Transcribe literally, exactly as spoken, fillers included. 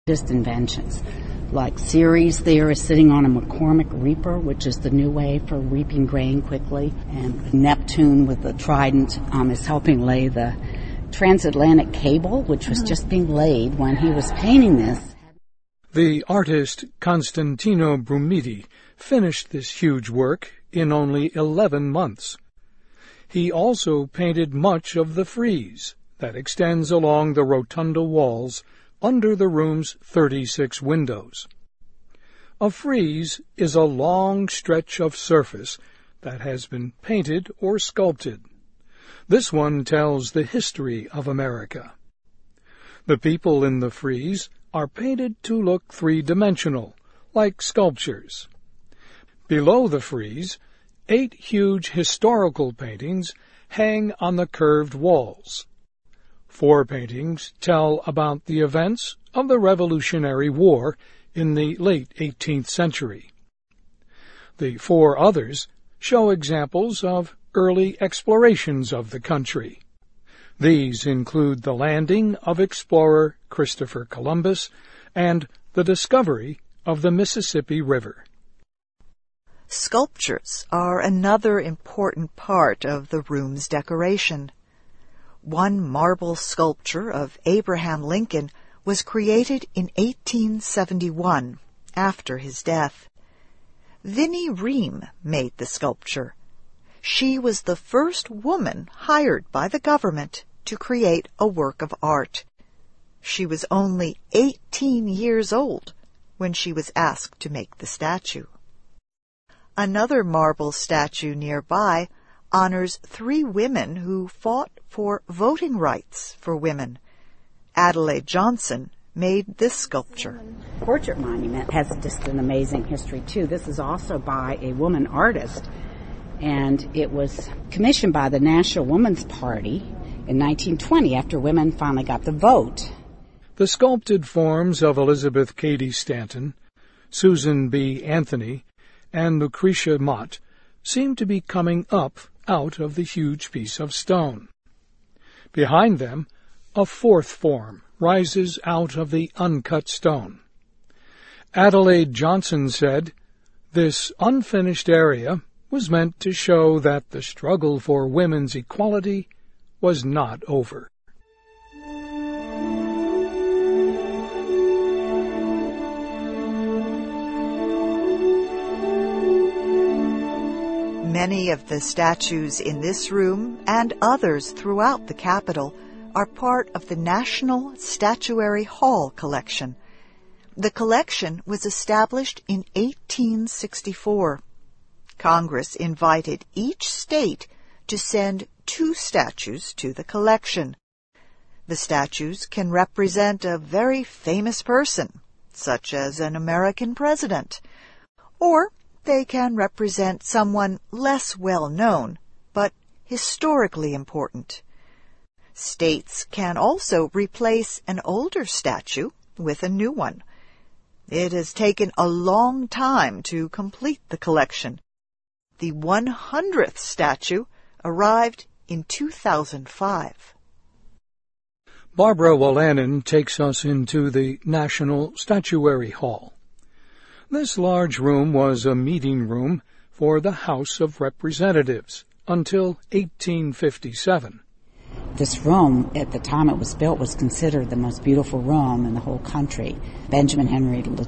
Just inventions. Like Ceres there is sitting on a McCormick reaper, which is the new way for reaping grain quickly. And Neptune with the trident um, is helping lay the transatlantic cable, which was just being laid when he was painting this. The artist Constantino Brumidi finished this huge work in only eleven months. He also painted much of the frieze that extends along the rotunda walls under the room's thirty-six windows. A frieze is a long stretch of surface that has been painted or sculpted. This one tells the history of America. The people in the frieze are painted to look three-dimensional, like sculptures. Below the frieze, eight huge historical paintings hang on the curved walls. Four paintings tell about the events of the Revolutionary War in the late eighteenth century. The four others show examples of early explorations of the country. These include the landing of explorer Christopher Columbus and the discovery of the Mississippi River. Sculptures are another important part of the room's decoration. One marble sculpture of Abraham Lincoln was created in eighteen seventy-one, after his death. Vinnie Ream made the sculpture. She was the first woman hired by the government to create a work of art. She was only eighteen years old when she was asked to make the statue. Another marble statue nearby honors three women who fought for voting rights for women. Adelaide Johnson made this sculpture. Portrait monument has just an amazing history, too. This is also by a woman artist, and it was commissioned by the National Woman's Party in nineteen twenty after women finally got the vote. The sculpted forms of Elizabeth Cady Stanton, Susan B. Anthony, and Lucretia Mott seem to be coming up out of the huge piece of stone. Behind them, a fourth form rises out of the uncut stone. Adelaide Johnson said, "This unfinished area was meant to show that the struggle for women's equality was not over." Many of the statues in this room and others throughout the Capitol are part of the National Statuary Hall collection. The collection was established in eighteen sixty-four. Congress invited each state to send two statues to the collection. The statues can represent a very famous person, such as an American president, or they can represent someone less well known, but historically important. States can also replace an older statue with a new one. It has taken a long time to complete the collection. The one hundredth statue arrived in two thousand five. Barbara Wolanin takes us into the National Statuary Hall. This large room was a meeting room for the House of Representatives until eighteen fifty-seven. This room, at the time it was built, was considered the most beautiful room in the whole country. Benjamin Henry